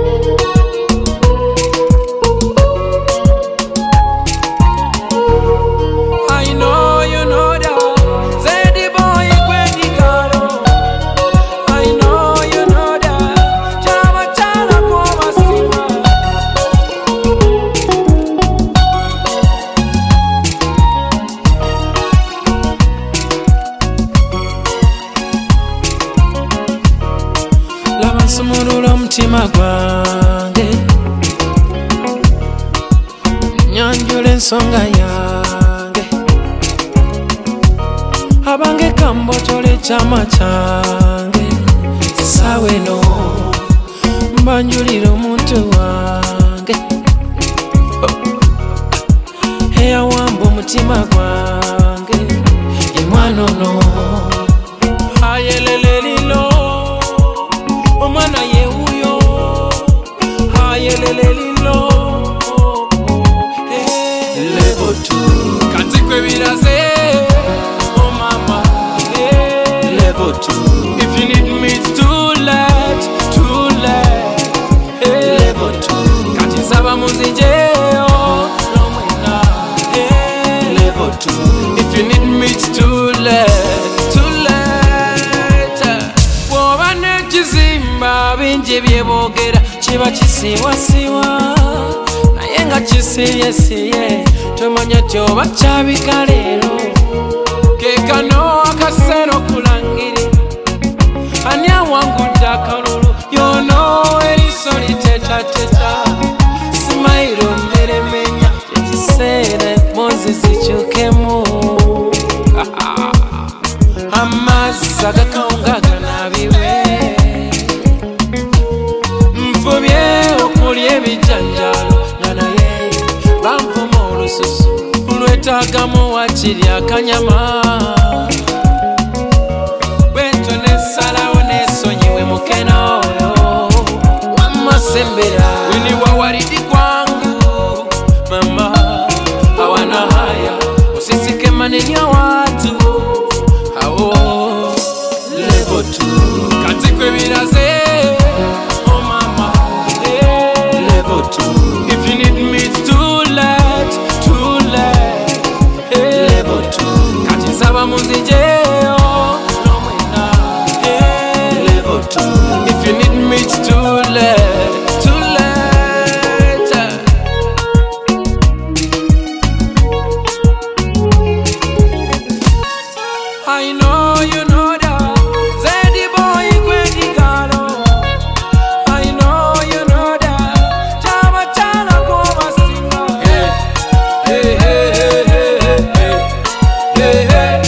Sumurula mutima gwange nyanjula ensonga yange abange kambotole ekyama kyange saweno mbanjulira omuntu wange eyawamba omutima gwange ye mwana ono ayelele lilo omwana ye uyo ayelele lilo level 2 kati kwe biraze oh mama level 2 if you need me it's too late level 2 kati saba muzinje oh no mwena level 2 if you need me it's too late bingi byebogera kiba kisiwasiwa naye nga kisiyesiye tomanya tyoba kyabika leero kekano akasero kulangiri ani awangudde akalulu yono eriso litetateta simairo nderemenya ekiseera empozi zikyukemu amazzi agakawunga ganabiwe okulya ebijanjalo nga naye banvuma olususu lwetaagamu wakiri akanyama bwentyo nesalawo nesonyiwe mukena oyo wamasembera weniwa waridi kwangu mama hawana haya usisike maneni ya watu hao level 2 kati kwe biraze if you need me it's too late level 2 kati saba muzinje oh no mwena level 2 if you need me it's too late I know you know that Zeddy boy kwendi galo I know you know that Jama chala kwa masinga hey hey hey hey hey hey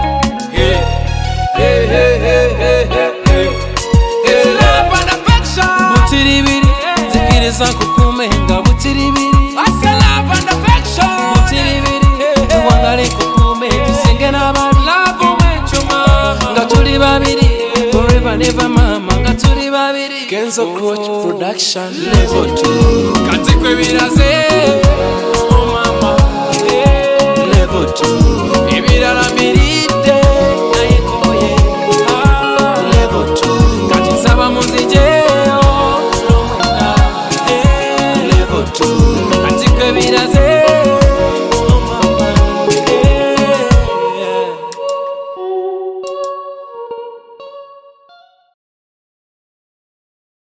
hey hey hey hey it's love and affection butiribiri zikiriza kukumenga butiribiri I say love and affection butiribiri tuwangale kukume tusenge n'abandi forever never mama ngaturi babiri Kenzo Coach Production level 2 kati kwe biraze oh mama level 2 ibirala mbiri